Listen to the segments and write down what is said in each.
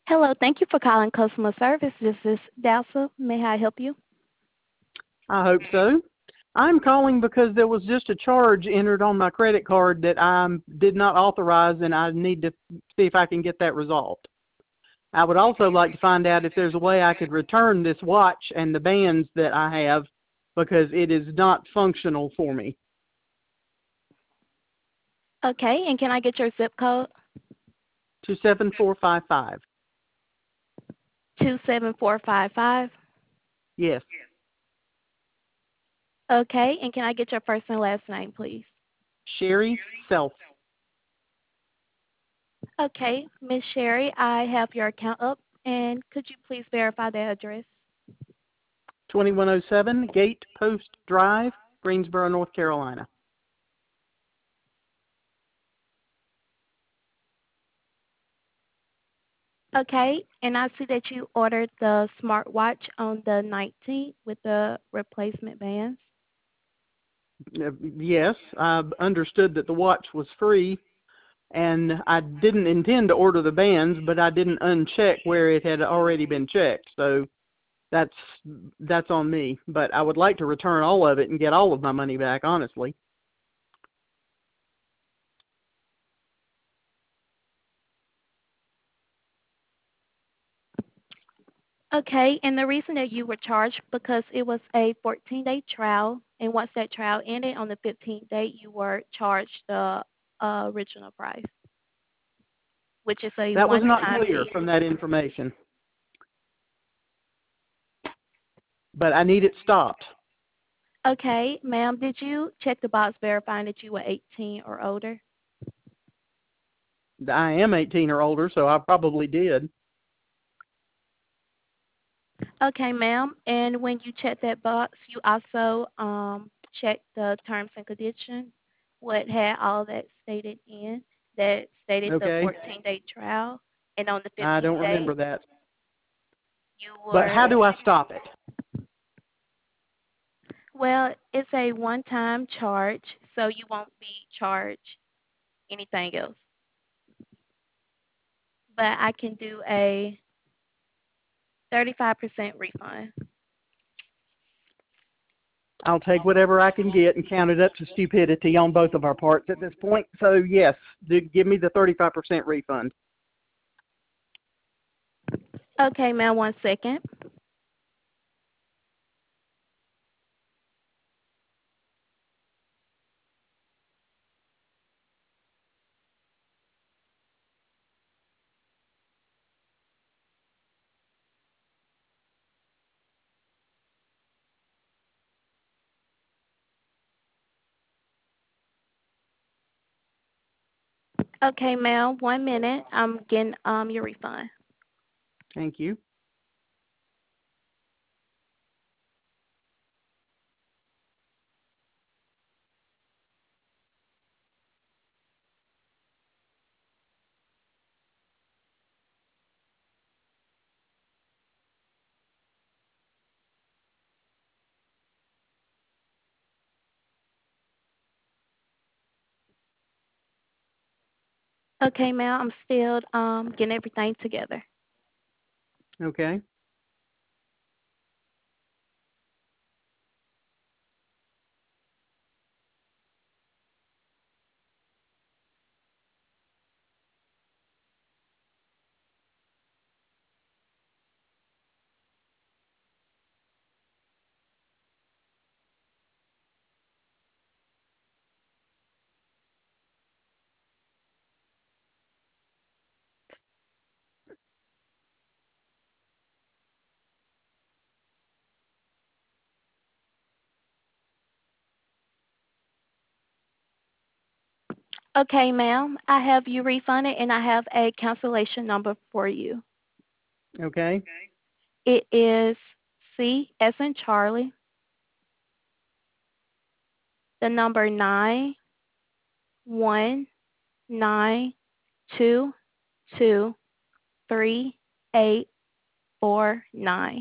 Hello, thank you for calling customer service. This is Dalsa. May I help you? I hope so. I'm calling because there was just a charge entered on my credit card that I did not authorize, and I need to see if I can get that resolved. I would also like to find out if there's a way I could return this watch and the bands that I have because it is not functional for me. Okay, and can I get your zip code? 27455. 27455. Yes. Okay, and can I get your first and last name, please? Sherry Self. Okay, Miss Sherry, I have your account up, and could you please verify the address? 2107 Gate Post Drive, Greensboro, North Carolina. Okay, and I see that you ordered the smartwatch on the 19th with the replacement bands. Yes, I understood that the watch was free, and I didn't intend to order the bands, but I didn't uncheck where it had already been checked. So that's that's on me. But I would like to return all of it and get all of my money back, honestly. Okay, and the reason that you were charged because it was a 14-day trial, and once that trial ended on the 15th day, you were charged the original price, which is a That was not one-time clear fee. from that information, but I need it stopped. Okay, ma'am, did you check the box verifying that you were 18 or older? I am 18 or older, so I probably did. Okay, ma'am, and when you checked that box, you also checked the terms and conditions, what had all that stated in, that stated the Okay, 14-day trial, and on the I 15th don't day, remember that. you But how were, do I stop it? well, it's a one-time charge, so you won't be charged anything else. But I can do a 35% refund. I'll take whatever I can get and count it up to stupidity on both of our parts at this point. So yes, give me the 35% refund. Okay, ma'am, one second. Okay, ma'am, 1 minute. I'm getting your refund. Thank you. Okay, ma'am, I'm still getting everything together. Okay. Okay, ma'am, I have you refunded and I have a cancellation number for you. Okay. It is C as in Charlie, the number 919223849.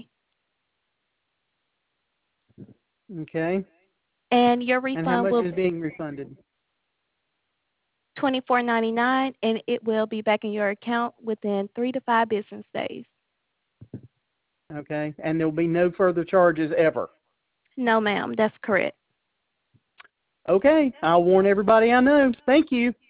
Okay. And your And how refund much will is being refunded? $24.99, and it will be back in your account within 3 to 5 business days. Okay, and there'll be no further charges ever. No, ma'am, that's correct. Okay, I'll warn everybody I know. Thank you.